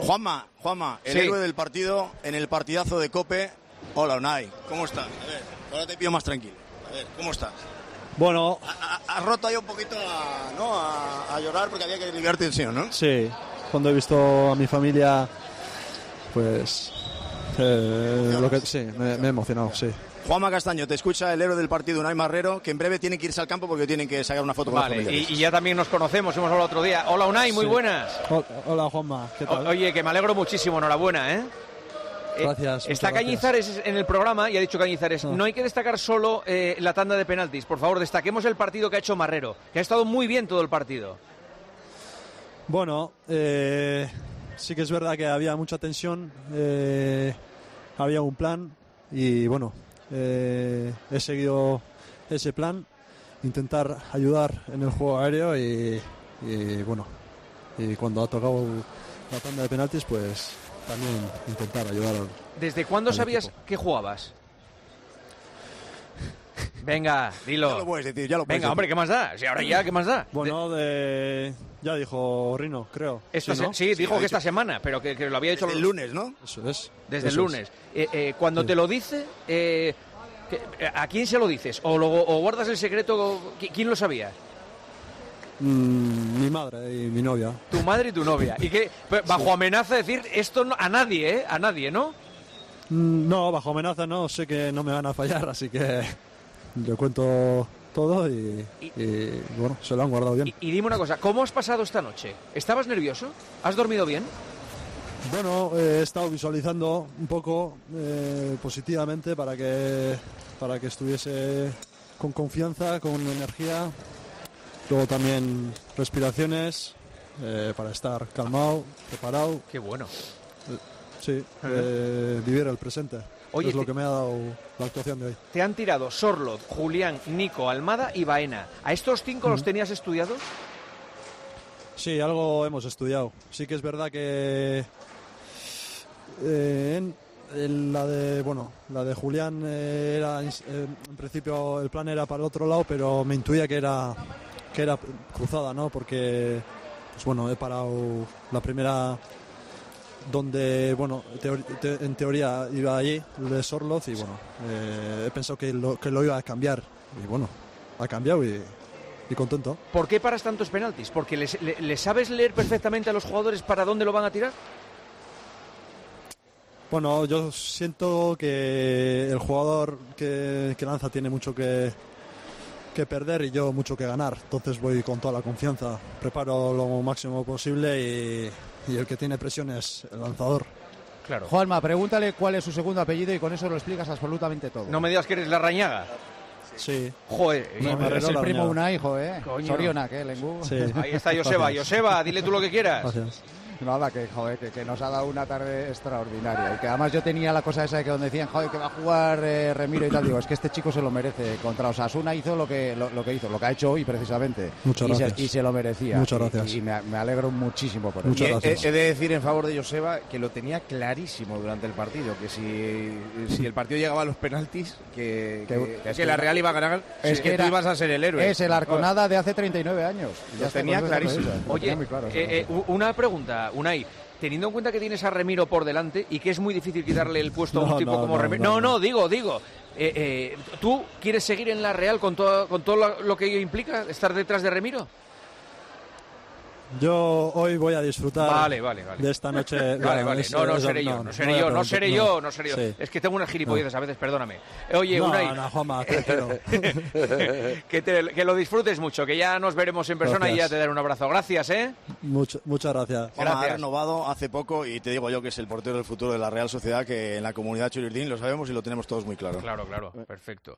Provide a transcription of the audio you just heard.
Juanma, el héroe del partido en el partidazo de COPE. Hola, Unai, ¿cómo estás? A ver, ahora te pido más tranquilo. A ver, ¿cómo estás? Bueno... Has roto ahí un poquito a llorar porque había que aliviar tensión, ¿no? Sí, cuando he visto a mi familia, pues... sí, me he emocionado, sí. Juanma Castaño, te escucha el héroe del partido, Unai Marrero, que en breve tiene que irse al campo porque tienen que sacar una foto con los familiares. Y ya también nos conocemos, hemos hablado otro día. Hola, Unai, muy buenas. Hola, Juanma, ¿qué tal? Oye, que me alegro muchísimo, enhorabuena, ¿eh? Gracias. Está Cañizares en el programa y ha dicho Cañizares, no hay que destacar solo la tanda de penaltis. Por favor, destaquemos el partido que ha hecho Marrero, que ha estado muy bien todo el partido. Bueno, sí que es verdad que había mucha tensión, había un plan y bueno, he seguido ese plan, intentar ayudar en el juego aéreo y bueno, y cuando ha tocado la tanda de penaltis, pues también intentar ayudar. ¿Desde cuándo sabías equipo que jugabas? Venga, dilo. Ya lo puedes decir, ya lo puedes Venga, hombre, ¿qué más da? Si ahora ya, ¿qué más da? Bueno, ya dijo Rino, creo. Sí, dijo que esta semana, pero que lo había hecho el lunes, ¿no? Eso es. Desde el lunes. Cuando te lo dice, ¿a quién se lo dices? ¿O guardas el secreto? ¿Quién lo sabía? Mi madre y mi novia. Tu madre y tu novia. Y que bajo amenaza de decir esto a nadie, a nadie, ¿no? No, bajo amenaza no, sé que no me van a fallar, así que le cuento todo y bueno, se lo han guardado bien. Y dime una cosa, ¿cómo has pasado esta noche? ¿Estabas nervioso? ¿Has dormido bien? Bueno, he estado visualizando un poco positivamente para que estuviese con confianza, con energía. Luego también respiraciones para estar calmado, preparado. Qué bueno. Sí, vivir el presente. Oye, es lo que me ha dado la actuación de hoy. Te han tirado Sorloth, Julián, Nico, Almada y Baena. ¿A estos 5 los tenías estudiados? Sí, algo hemos estudiado. Sí que es verdad que la de Julián era en principio el plan era para el otro lado, pero me intuía que era cruzada, ¿no? Porque pues bueno, he parado la primera donde, bueno, en teoría iba allí, el de Sorloth, y bueno, he pensado que lo iba a cambiar, y bueno, ha cambiado y contento. ¿Por qué paras tantos penaltis? ¿Porque le sabes leer perfectamente a los jugadores para dónde lo van a tirar? Bueno, yo siento que el jugador que lanza tiene mucho que perder y yo mucho que ganar, entonces voy con toda la confianza, preparo lo máximo posible y el que tiene presión es el lanzador. Claro. Juanma, pregúntale cuál es su segundo apellido y con eso lo explicas absolutamente todo. No me digas que eres Larrañaga. Sí. Joder, es el primo Unai, joder. Coño. Sorionak, Lengu. Sí. Ahí está Joseba. Joseba, dile tú lo que quieras. Gracias. Nada, que nos ha dado una tarde extraordinaria. Y que además yo tenía la cosa esa de que donde decían, joder, que va a jugar Remiro y tal. Digo, es que este chico se lo merece. Contra Osasuna hizo lo que hizo, lo que ha hecho hoy precisamente. Muchas gracias. Y se lo merecía. Muchas gracias. Y me alegro muchísimo por Muchas eso. gracias. He de decir en favor de Joseba que lo tenía clarísimo durante el partido, que si el partido llegaba a los penaltis, que la Real iba a ganar, es que tú ibas a ser el héroe. Es el Arconada de hace 39 años. Lo tenía clarísimo. Oye, una pregunta, Unai. Teniendo en cuenta que tienes a Remiro por delante y que es muy difícil quitarle el puesto a un tipo como Remiro. No, digo. ¿Tú quieres seguir en la Real con todo lo que ello implica, estar detrás de Remiro? Yo hoy voy a disfrutar de esta noche. Vale. No seré yo. Sí. Es que tengo unas gilipolleces a veces, perdóname. Oye, Unai. Juanma, que lo disfrutes mucho, que ya nos veremos en persona. Gracias. Y ya te daré un abrazo. Gracias, ¿eh? Muchas gracias. Juanma ha renovado hace poco y te digo yo que es el portero del futuro de la Real Sociedad, que en la comunidad Churirdín lo sabemos y lo tenemos todos muy claro. Claro, perfecto.